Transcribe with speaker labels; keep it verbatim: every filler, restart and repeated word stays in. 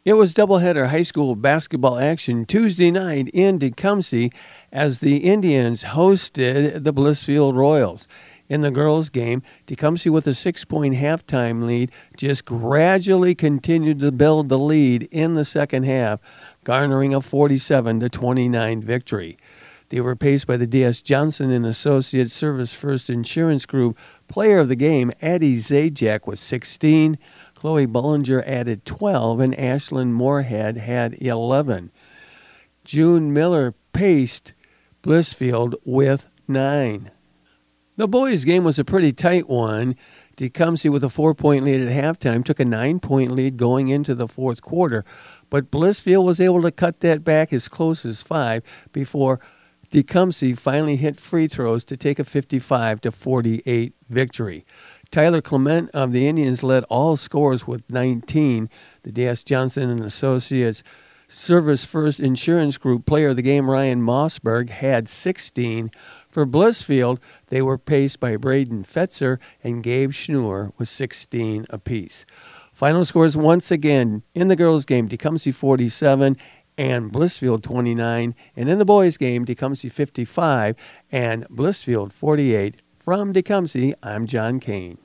Speaker 1: It was doubleheader high school basketball action Tuesday night in Tecumseh as the Indians hosted the Blissfield Royals. In the girls' game, Tecumseh with a six-point halftime lead just gradually continued to build the lead in the second half, garnering a forty-seven to twenty-nine victory. They were paced by the D S. Johnson and Associates Service First Insurance Group. Player of the game, Addie Zajac, with sixteen. Chloe Bollinger added twelve, and Ashlyn Moorhead had eleven. June Miller paced Blissfield with nine. The boys' game was a pretty tight one. Tecumseh, with a four-point lead at halftime, took a nine-point lead going into the fourth quarter, but Blissfield was able to cut that back as close as five before Tecumseh finally hit free throws to take a fifty-five to forty-eight victory. Tyler Clement of the Indians led all scorers with nineteen. The D S. Johnson and Associates Service First Insurance Group player of the game, Ryan Mossberg, had sixteen. For Blissfield, they were paced by Braden Fetzer and Gabe Schnur with sixteen apiece. Final scores once again in the girls' game, Tecumseh forty-seven and Blissfield twenty-nine. And in the boys' game, Tecumseh fifty-five and Blissfield forty-eight. From Tecumseh, I'm John Kane.